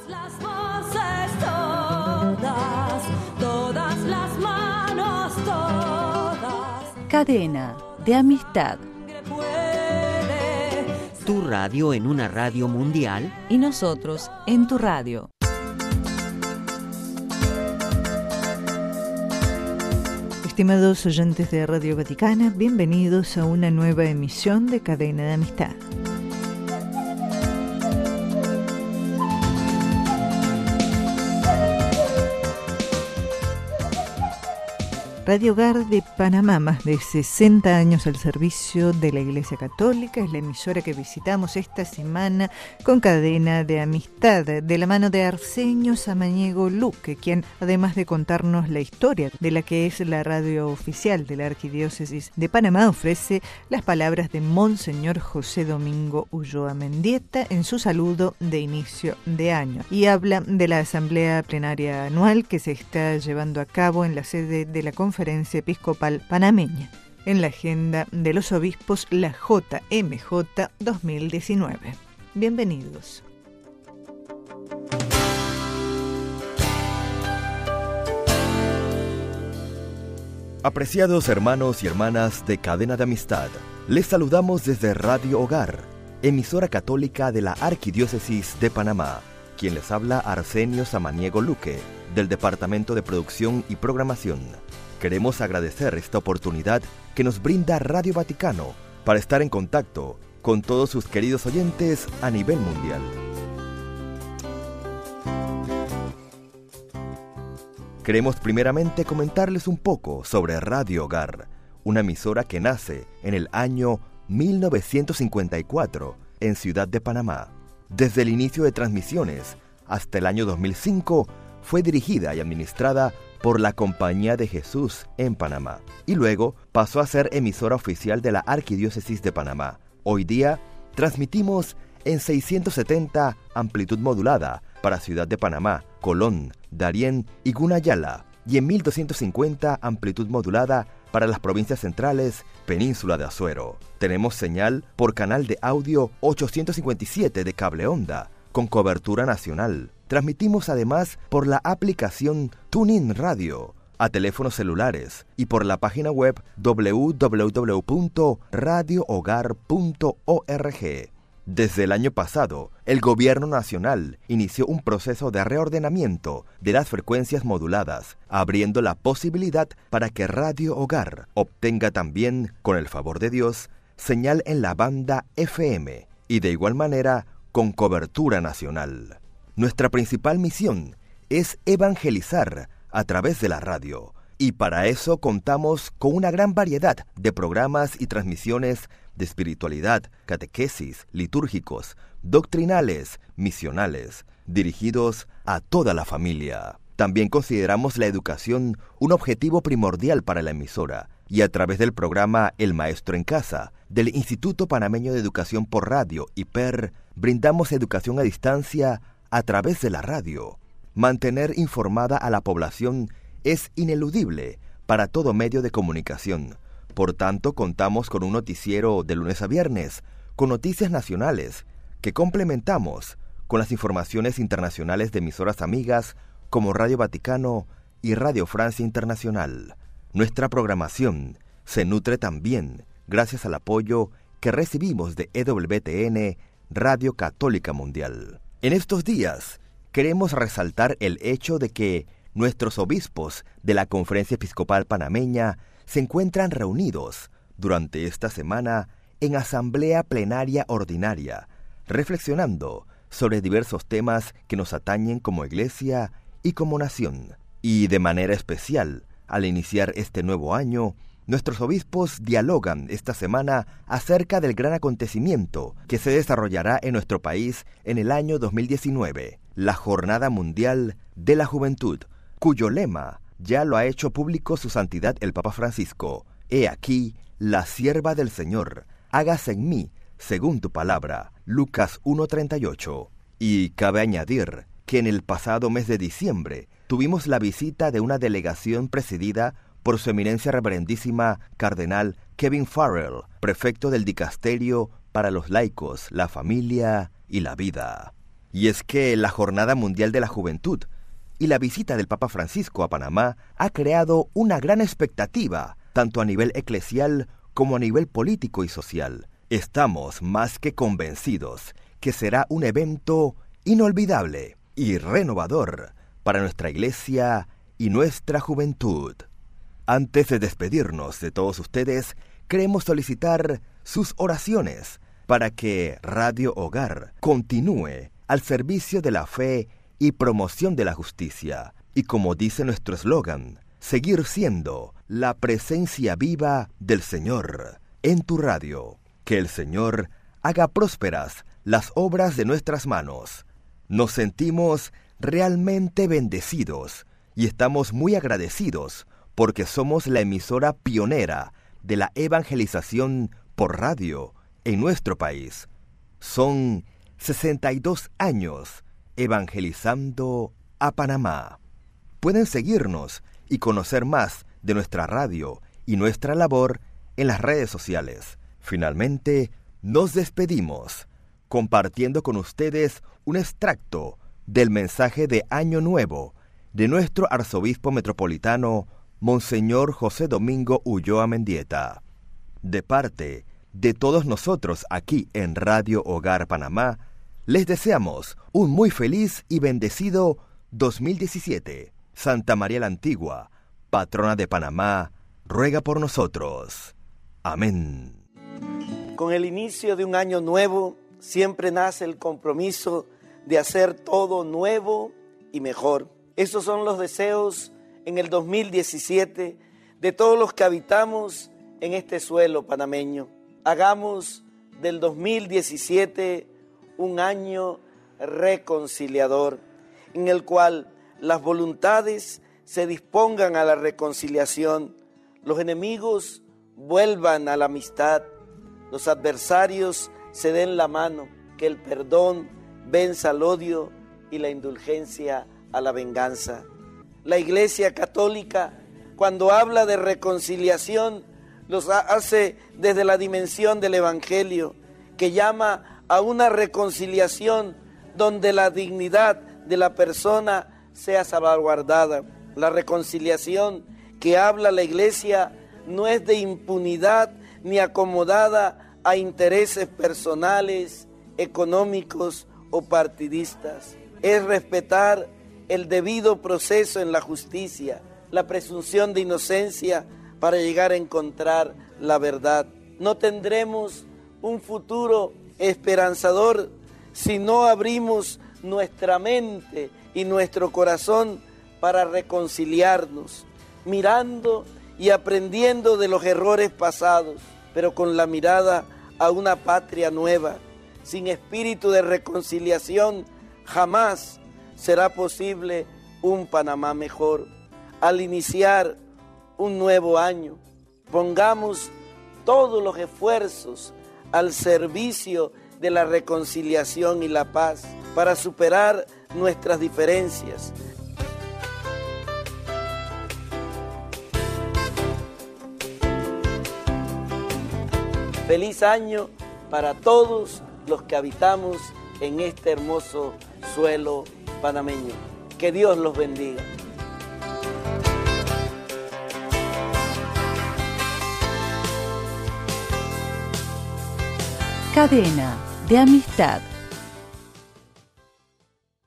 las voces, todas las manos, todas. Cadena de amistad. Tu radio en una radio mundial Y nosotros en tu radio. Estimados oyentes de Radio Vaticana, bienvenidos a una nueva emisión de Cadena de Amistad. Radio Hogar de Panamá, más de 60 años al servicio de la Iglesia Católica, es la emisora que visitamos esta semana con Cadena de Amistad, de la mano de Arsenio Samaniego Luque, quien, además de contarnos la historia de la que es la radio oficial de la Arquidiócesis de Panamá, ofrece las palabras de Monseñor José Domingo Ulloa Mendieta en su saludo de inicio de año, y habla de la Asamblea Plenaria Anual que se está llevando a cabo en la sede de la Conferencia Episcopal Panameña, en la agenda de los obispos, la JMJ 2019. Bienvenidos. Apreciados hermanos y hermanas de Cadena de Amistad, les saludamos desde Radio Hogar, emisora católica de la Arquidiócesis de Panamá. Quien les habla, Arsenio Samaniego Luque, del Departamento de Producción y Programación. Queremos agradecer esta oportunidad que nos brinda Radio Vaticano para estar en contacto con todos sus queridos oyentes a nivel mundial. Queremos primeramente comentarles un poco sobre Radio Hogar, una emisora que nace en el año 1954 en Ciudad de Panamá. Desde el inicio de transmisiones hasta el año 2005 fue dirigida y administrada por la Compañía de Jesús en Panamá, y luego pasó a ser emisora oficial de la Arquidiócesis de Panamá. Hoy día transmitimos en 670 amplitud modulada para Ciudad de Panamá, Colón, Darién y Gunayala, y en 1250 amplitud modulada para las provincias centrales, Península de Azuero. Tenemos señal por canal de audio 857 de cable onda, con cobertura nacional. Transmitimos además por la aplicación TuneIn Radio, a teléfonos celulares y por la página web www.radiohogar.org. Desde el año pasado, el Gobierno Nacional inició un proceso de reordenamiento de las frecuencias moduladas, abriendo la posibilidad para que Radio Hogar obtenga también, con el favor de Dios, señal en la banda FM y de igual manera con cobertura nacional. Nuestra principal misión es evangelizar a través de la radio, y para eso contamos con una gran variedad de programas y transmisiones de espiritualidad, catequesis, litúrgicos, doctrinales, misionales, dirigidos a toda la familia. También consideramos la educación un objetivo primordial para la emisora, y a través del programa El Maestro en Casa, del Instituto Panameño de Educación por Radio, IPER, brindamos educación a distancia a través de la radio. Mantener informada a la población es ineludible para todo medio de comunicación. Por tanto, contamos con un noticiero de lunes a viernes, con noticias nacionales, que complementamos con las informaciones internacionales de emisoras amigas como Radio Vaticano y Radio Francia Internacional. Nuestra programación se nutre también gracias al apoyo que recibimos de EWTN, Radio Católica Mundial. En estos días queremos resaltar el hecho de que nuestros obispos de la Conferencia Episcopal Panameña se encuentran reunidos durante esta semana en Asamblea Plenaria Ordinaria, reflexionando sobre diversos temas que nos atañen como Iglesia y como nación. Y de manera especial, al iniciar este nuevo año, nuestros obispos dialogan esta semana acerca del gran acontecimiento que se desarrollará en nuestro país en el año 2019, la Jornada Mundial de la Juventud, cuyo lema ya lo ha hecho público su santidad el Papa Francisco: «He aquí, la sierva del Señor, hágase en mí según tu palabra», Lucas 1:38. Y cabe añadir que en el pasado mes de diciembre tuvimos la visita de una delegación presidida por su eminencia reverendísima Cardenal Kevin Farrell, prefecto del Dicasterio para los Laicos, la Familia y la Vida. Y es que la Jornada Mundial de la Juventud y la visita del Papa Francisco a Panamá ha creado una gran expectativa, tanto a nivel eclesial como a nivel político y social. Estamos más que convencidos que será un evento inolvidable y renovador para nuestra Iglesia y nuestra juventud. Antes de despedirnos de todos ustedes, queremos solicitar sus oraciones para que Radio Hogar continúe al servicio de la fe y promoción de la justicia, y como dice nuestro eslogan, seguir siendo la presencia viva del Señor en tu radio. Que el Señor haga prósperas las obras de nuestras manos. Nos sentimos realmente bendecidos y estamos muy agradecidos porque somos la emisora pionera de la evangelización por radio en nuestro país. Son 62 años evangelizando a Panamá. Pueden seguirnos y conocer más de nuestra radio y nuestra labor en las redes sociales. Finalmente, nos despedimos compartiendo con ustedes un extracto del mensaje de Año Nuevo de nuestro arzobispo metropolitano, Monseñor José Domingo Ulloa Mendieta. De parte de todos nosotros aquí en Radio Hogar Panamá, les deseamos un muy feliz y bendecido 2017. Santa María la Antigua, patrona de Panamá, ruega por nosotros. Amén. Con el inicio de un año nuevo, siempre nace el compromiso de hacer todo nuevo y mejor. Esos son los deseos en el 2017 de todos los que habitamos en este suelo panameño. Hagamos del 2017 un año reconciliador, en el cual las voluntades se dispongan a la reconciliación, los enemigos vuelvan a la amistad, los adversarios se den la mano, que el perdón venza al odio y la indulgencia a la venganza. La Iglesia Católica, cuando habla de reconciliación, los hace desde la dimensión del Evangelio, que llama a una reconciliación donde la dignidad de la persona sea salvaguardada. La reconciliación que habla la Iglesia no es de impunidad ni acomodada a intereses personales, económicos o partidistas. Es respetar el debido proceso en la justicia, la presunción de inocencia para llegar a encontrar la verdad. No tendremos un futuro esperanzador si no abrimos nuestra mente y nuestro corazón para reconciliarnos, mirando y aprendiendo de los errores pasados, pero con la mirada a una patria nueva. Sin espíritu de reconciliación jamás será posible un Panamá mejor. Al iniciar un nuevo año, pongamos todos los esfuerzos al servicio de la reconciliación y la paz para superar nuestras diferencias. Feliz año para todos los que habitamos en este hermoso suelo panameño. Que Dios los bendiga. Cadena de amistad.